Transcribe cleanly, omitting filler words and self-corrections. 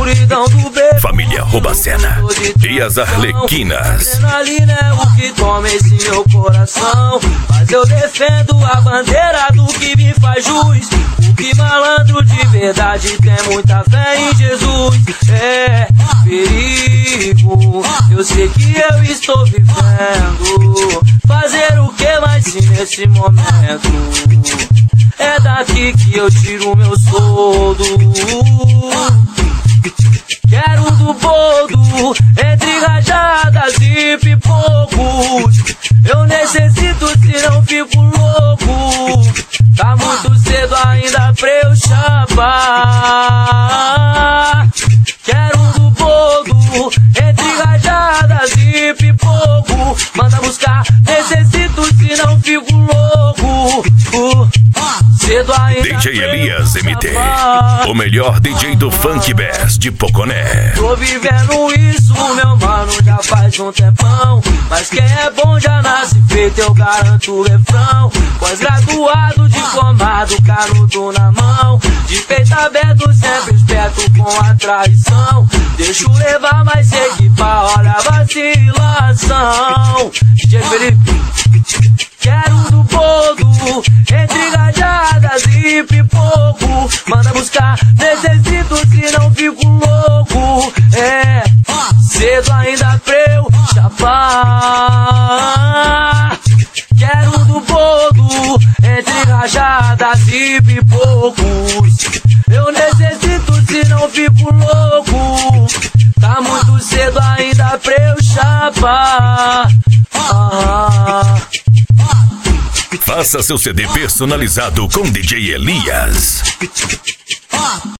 escuridão do beco. Família Robacena e as Arlequinas. Adrenalina é o que toma esse meu coração, mas eu defendo a bandeira do que me faz jus. O que malandro de verdade tem muita fé em Jesus. É perigo, eu sei que eu estou vivendo. Fazer o que mais se nesse momento? É daqui que eu tiro meu soldo. Quero do boldo, entre rajadas e pipocos. Eu necessito, senão fico louco. Tá muito cedo ainda pra eu chapar. Quero do boldo, entre rajadas e pipoco. Manda buscar, necessito, senão fico louco. Cedo ainda DJ Elias MT, o melhor DJ do Funk Bass de Poconé. Tô vivendo isso, meu mano, já faz um tempão. Mas quem é bom já nasce feito, eu garanto o refrão. Pós-graduado, diplomado, canudo na mão. De peito aberto, sempre esperto com a traição. Deixo levar, mas sei que pra olha a vacilação. DJ Felipe, quero do boldo, entre gajadas e pipoco. Manda buscar, necessito, senão fico louco. É cedo ainda pra eu chapar. Quero do boldo, entre rajadas e pipocos. Eu necessito, senão fico louco. Tá muito cedo ainda pra eu chapar. Faça seu CD personalizado com DJ Elias.